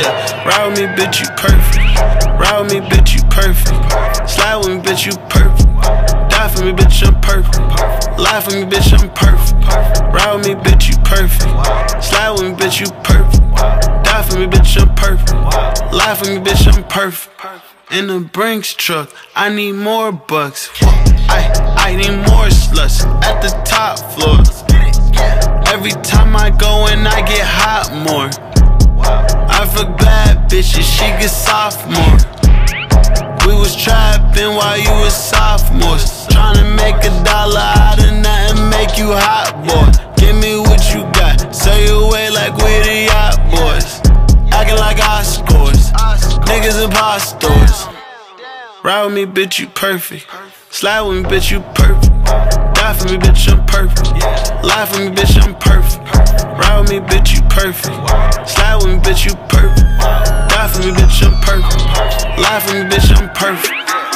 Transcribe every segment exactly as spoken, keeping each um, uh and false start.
yeah. Ride with me, bitch, you perfect. Ride with me, bitch, you perfect. Slide with me, bitch, you perfect. Die for me, bitch, I'm perfect. Lie for me, bitch, I'm perfect. Ride with me, bitch, you perfect. Slide with me, bitch, you perfect. Die for me, bitch, I'm perfect. Lie for me, bitch, I'm perfect. In the Brinks truck, I need more bucks. I, I need more sluts at the top floor. Every time I go in, I get hot more. I fuck bad bitches, she get sophomore. We was trapping while you was sophomores. Tryna make a dollar out of nothing, make you hot, boy. Give me what you got, sell you away like we the yacht boys. Acting like I scores, niggas impostors. Ride with me, bitch, you perfect. Slide with me, bitch, you perfect. Die for me, bitch, I'm perfect. Lie for me, bitch, I'm perfect. Ride with me, bitch, you perfect. Slide with me, bitch, you perfect. Die for me, bitch, I'm perfect. Lie for me, bitch, I'm perfect.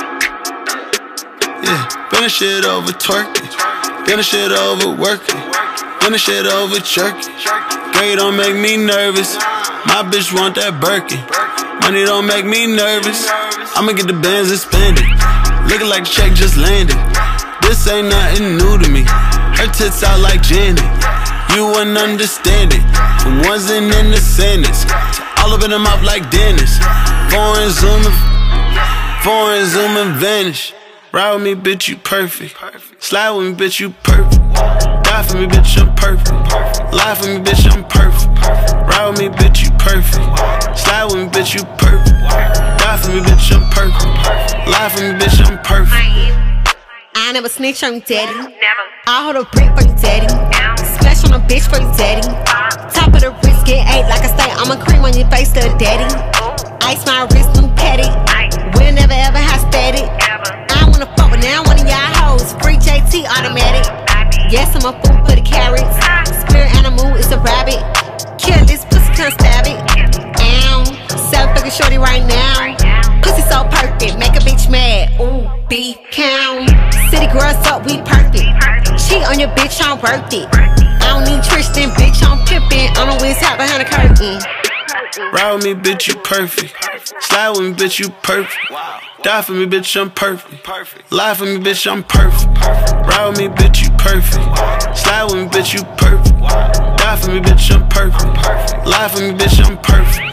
Yeah, bend the shit over twerking. Bend the shit over working. Bend the shit over jerking. Girl, you don't make me nervous. My bitch want that Birkin. Money don't make me nervous. I'ma get the bands and spend it. Looking like the check just landed. This ain't nothing new to me. Her tits out like Janet. You wouldn't understand it. From wasn't in the sentence. All up in the mouth like Dennis. Foreign zooming, foreign zooming vanish. Ride with me, bitch, you perfect. Slide with me, bitch, you perfect. Die for me, bitch, I'm perfect. Lie for me, bitch, I'm perfect. Ride with me, bitch, you perfect. Slide with me, bitch, you perfect. Die for me, bitch, I'm perfect. Lie for me, bitch, I'm perfect. I never snitch on you, daddy. I hold a brick for you, daddy. Splash on a bitch for you, daddy. Top of the wrist, get eight like I say. I'm a cream on your face, little daddy. Ice my wrist, new petty. We'll never ever have static. I wanna fuck with now one of y'all hoes. Free J T automatic. Yes, I'm a fool for the carrots. Spirit animal is a rabbit. Kill this pussy, can't stab it. Ow, seven fucking shorty right now. Pussy so perfect, make a bitch mad. Ooh, beef count. City girls up, we perfect. Cheat on your bitch, I'm worth it. I don't need Tristan, bitch, I'm pimpin'. I'm the whiz hat behind the curtain. Ride with me, bitch, you perfect. Slide with me, bitch, you perfect. Die for me, bitch, I'm perfect. Lie for me, bitch, I'm perfect. Ride with me, bitch, you perfect. Slide with me, bitch, you perfect. Die for me, bitch, I'm perfect. Lie for me, bitch, I'm perfect.